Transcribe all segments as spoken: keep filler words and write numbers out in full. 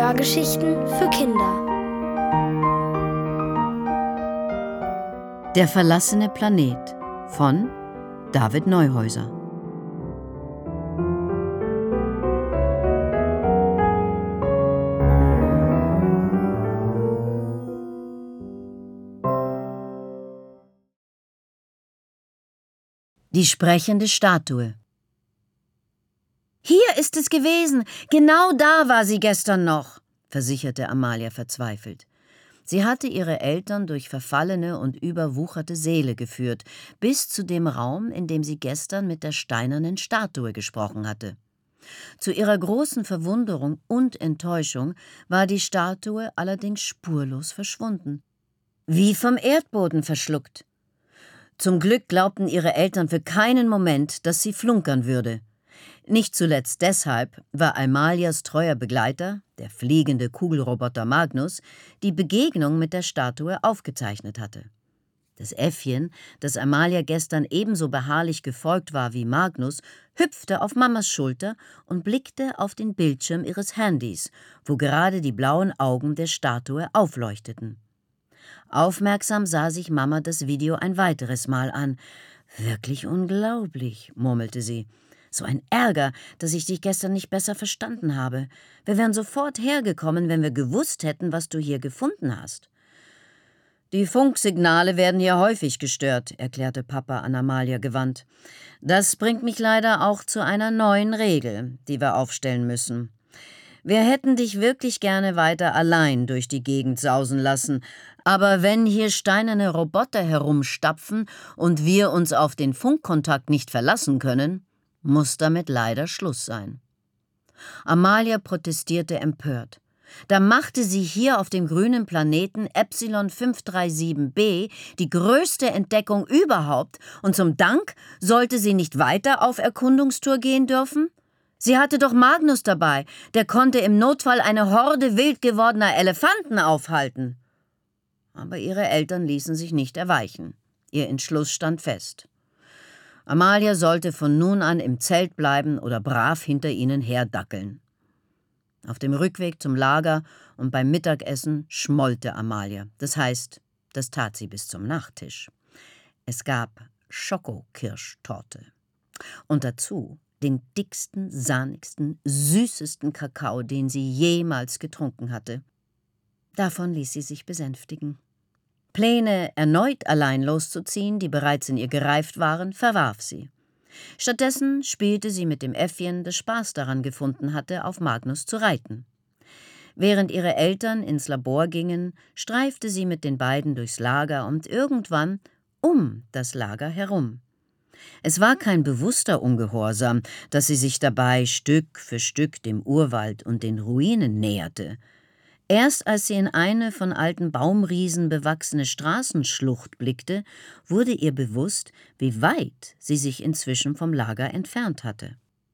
Hörgeschichten für Kinder. Der verlassene Planet von David Neuhäuser. Die sprechende Statue. »Hier ist es gewesen, genau da war sie gestern noch«, versicherte Amalia verzweifelt. Sie hatte ihre Eltern durch verfallene und überwucherte Säle geführt, bis zu dem Raum, in dem sie gestern mit der steinernen Statue gesprochen hatte. Zu ihrer großen Verwunderung und Enttäuschung war die Statue allerdings spurlos verschwunden. Wie vom Erdboden verschluckt. Zum Glück glaubten ihre Eltern für keinen Moment, dass sie flunkern würde. Nicht zuletzt deshalb war Amalias treuer Begleiter, der fliegende Kugelroboter Magnus, die Begegnung mit der Statue aufgezeichnet hatte. Das Äffchen, das Amalia gestern ebenso beharrlich gefolgt war wie Magnus, hüpfte auf Mamas Schulter und blickte auf den Bildschirm ihres Handys, wo gerade die blauen Augen der Statue aufleuchteten. Aufmerksam sah sich Mama das Video ein weiteres Mal an. »Wirklich unglaublich«, murmelte sie. »So ein Ärger, dass ich dich gestern nicht besser verstanden habe. Wir wären sofort hergekommen, wenn wir gewusst hätten, was du hier gefunden hast.« »Die Funksignale werden hier häufig gestört«, erklärte Papa an Amalia gewandt. »Das bringt mich leider auch zu einer neuen Regel, die wir aufstellen müssen. Wir hätten dich wirklich gerne weiter allein durch die Gegend sausen lassen, aber wenn hier steinerne Roboter herumstapfen und wir uns auf den Funkkontakt nicht verlassen können, muss damit leider Schluss sein.« Amalia protestierte empört. Da machte sie hier auf dem grünen Planeten Epsilon fünf drei sieben b die größte Entdeckung überhaupt und zum Dank sollte sie nicht weiter auf Erkundungstour gehen dürfen? Sie hatte doch Magnus dabei, der konnte im Notfall eine Horde wild gewordener Elefanten aufhalten. Aber ihre Eltern ließen sich nicht erweichen. Ihr Entschluss stand fest. Amalia sollte von nun an im Zelt bleiben oder brav hinter ihnen herdackeln. Auf dem Rückweg zum Lager und beim Mittagessen schmollte Amalia. Das heißt, das tat sie bis zum Nachtisch. Es gab Schokokirschtorte. Und dazu den dicksten, sahnigsten, süßesten Kakao, den sie jemals getrunken hatte. Davon ließ sie sich besänftigen. Pläne, erneut allein loszuziehen, die bereits in ihr gereift waren, verwarf sie. Stattdessen spielte sie mit dem Äffchen, das Spaß daran gefunden hatte, auf Magnus zu reiten. Während ihre Eltern ins Labor gingen, streifte sie mit den beiden durchs Lager und irgendwann um das Lager herum. Es war kein bewusster Ungehorsam, dass sie sich dabei Stück für Stück dem Urwald und den Ruinen näherte. Erst als sie in eine von alten Baumriesen bewachsene Straßenschlucht blickte, wurde ihr bewusst, wie weit sie sich inzwischen vom Lager entfernt hatte.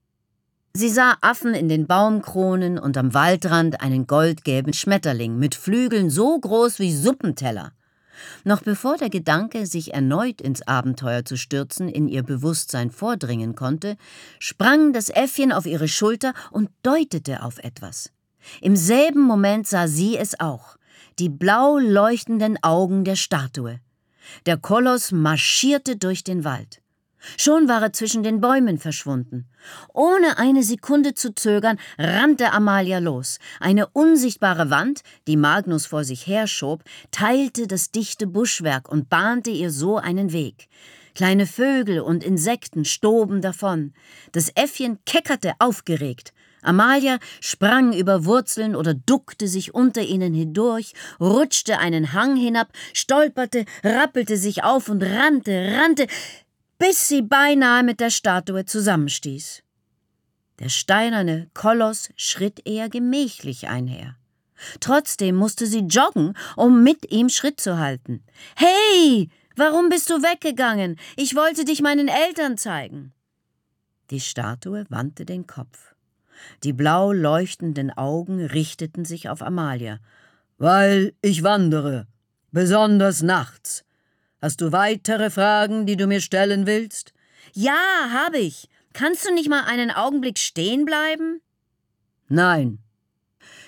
Sie sah Affen in den Baumkronen und am Waldrand einen goldgelben Schmetterling mit Flügeln so groß wie Suppenteller. Noch bevor der Gedanke, sich erneut ins Abenteuer zu stürzen, in ihr Bewusstsein vordringen konnte, sprang das Äffchen auf ihre Schulter und deutete auf etwas. Im selben Moment sah sie es auch, die blau leuchtenden Augen der Statue. Der Koloss marschierte durch den Wald. Schon war er zwischen den Bäumen verschwunden. Ohne eine Sekunde zu zögern, rannte Amalia los. Eine unsichtbare Wand, die Magnus vor sich herschob, teilte das dichte Buschwerk und bahnte ihr so einen Weg. Kleine Vögel und Insekten stoben davon. Das Äffchen keckerte aufgeregt. Amalia sprang über Wurzeln oder duckte sich unter ihnen hindurch, rutschte einen Hang hinab, stolperte, rappelte sich auf und rannte, rannte, bis sie beinahe mit der Statue zusammenstieß. Der steinerne Koloss schritt eher gemächlich einher. Trotzdem musste sie joggen, um mit ihm Schritt zu halten. »Hey, warum bist du weggegangen? Ich wollte dich meinen Eltern zeigen.« Die Statue wandte den Kopf. Die blau leuchtenden Augen richteten sich auf Amalia. »Weil ich wandere, besonders nachts. Hast du weitere Fragen, die du mir stellen willst?« »Ja, habe ich. Kannst du nicht mal einen Augenblick stehen bleiben?« »Nein.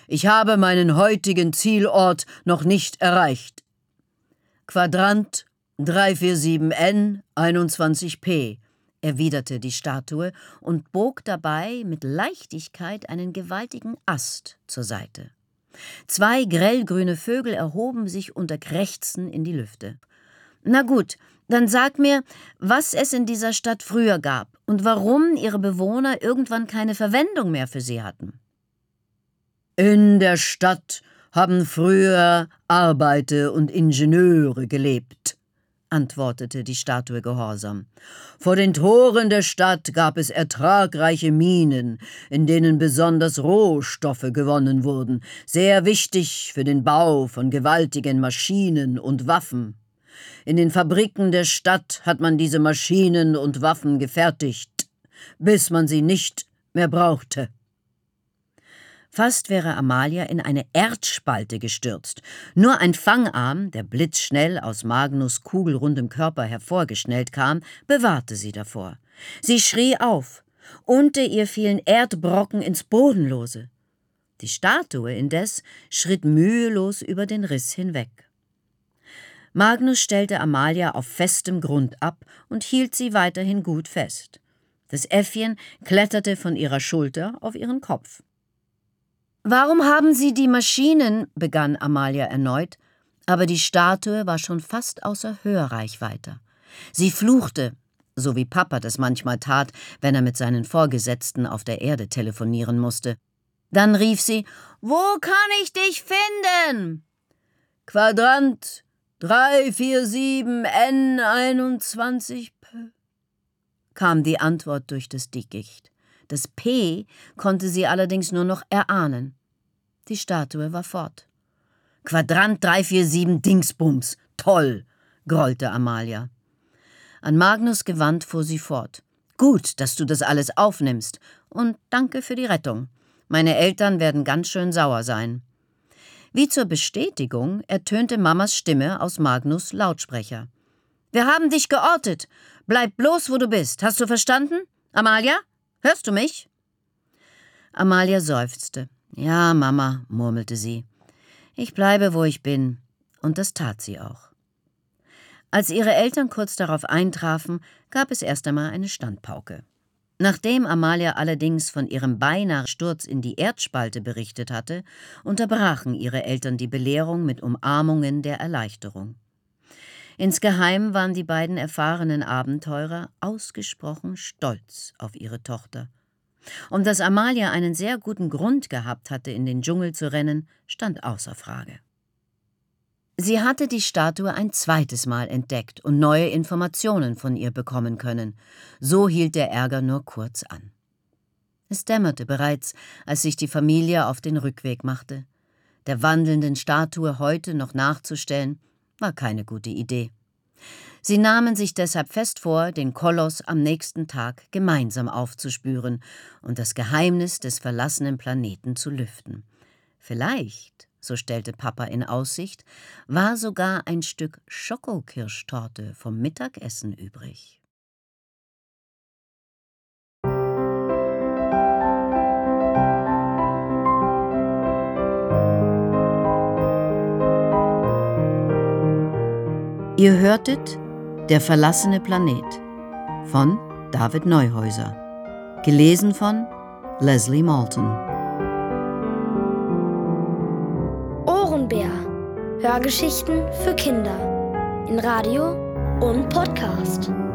Ich habe meinen heutigen Zielort noch nicht erreicht. Quadrant drei vier sieben N einundzwanzig P, erwiderte die Statue und bog dabei mit Leichtigkeit einen gewaltigen Ast zur Seite. Zwei grellgrüne Vögel erhoben sich unter Krächzen in die Lüfte. »Na gut, dann sag mir, was es in dieser Stadt früher gab und warum ihre Bewohner irgendwann keine Verwendung mehr für sie hatten.« »In der Stadt haben früher Arbeiter und Ingenieure gelebt«, antwortete die Statue gehorsam. »Vor den Toren der Stadt gab es ertragreiche Minen, in denen besonders Rohstoffe gewonnen wurden, sehr wichtig für den Bau von gewaltigen Maschinen und Waffen. In den Fabriken der Stadt hat man diese Maschinen und Waffen gefertigt, bis man sie nicht mehr brauchte.« Fast wäre Amalia in eine Erdspalte gestürzt. Nur ein Fangarm, der blitzschnell aus Magnus' kugelrundem Körper hervorgeschnellt kam, bewahrte sie davor. Sie schrie auf. Unter ihr fielen Erdbrocken ins Bodenlose. Die Statue indes schritt mühelos über den Riss hinweg. Magnus stellte Amalia auf festem Grund ab und hielt sie weiterhin gut fest. Das Äffchen kletterte von ihrer Schulter auf ihren Kopf. »Warum haben Sie die Maschinen?« begann Amalia erneut, aber die Statue war schon fast außer Hörreichweite. Sie fluchte, so wie Papa das manchmal tat, wenn er mit seinen Vorgesetzten auf der Erde telefonieren musste. Dann rief sie: »Wo kann ich dich finden?« »Quadrant drei vier sieben N einundzwanzig P«, kam die Antwort durch das Dickicht. Das P konnte sie allerdings nur noch erahnen. Die Statue war fort. »Quadrant drei vier sieben Dingsbums, toll«, grollte Amalia. An Magnus gewandt fuhr sie fort. »Gut, dass du das alles aufnimmst. Und danke für die Rettung. Meine Eltern werden ganz schön sauer sein.« Wie zur Bestätigung ertönte Mamas Stimme aus Magnus' Lautsprecher. »Wir haben dich geortet. Bleib bloß, wo du bist. Hast du verstanden? Amalia? Hörst du mich?« Amalia seufzte. »Ja, Mama«, murmelte sie. »Ich bleibe, wo ich bin.« Und das tat sie auch. Als ihre Eltern kurz darauf eintrafen, gab es erst einmal eine Standpauke. Nachdem Amalia allerdings von ihrem beinahe Sturz in die Erdspalte berichtet hatte, unterbrachen ihre Eltern die Belehrung mit Umarmungen der Erleichterung. Insgeheim waren die beiden erfahrenen Abenteurer ausgesprochen stolz auf ihre Tochter. Und dass Amalia einen sehr guten Grund gehabt hatte, in den Dschungel zu rennen, stand außer Frage. Sie hatte die Statue ein zweites Mal entdeckt und neue Informationen von ihr bekommen können. So hielt der Ärger nur kurz an. Es dämmerte bereits, als sich die Familie auf den Rückweg machte. Der wandelnden Statue heute noch nachzustellen, war keine gute Idee. Sie nahmen sich deshalb fest vor, den Koloss am nächsten Tag gemeinsam aufzuspüren und das Geheimnis des verlassenen Planeten zu lüften. Vielleicht, so stellte Papa in Aussicht, war sogar ein Stück Schokokirschtorte vom Mittagessen übrig. Ihr hörtet »Der verlassene Planet« von David Neuhäuser, gelesen von Leslie Malton. Ohrenbär. Hörgeschichten für Kinder in Radio und Podcast.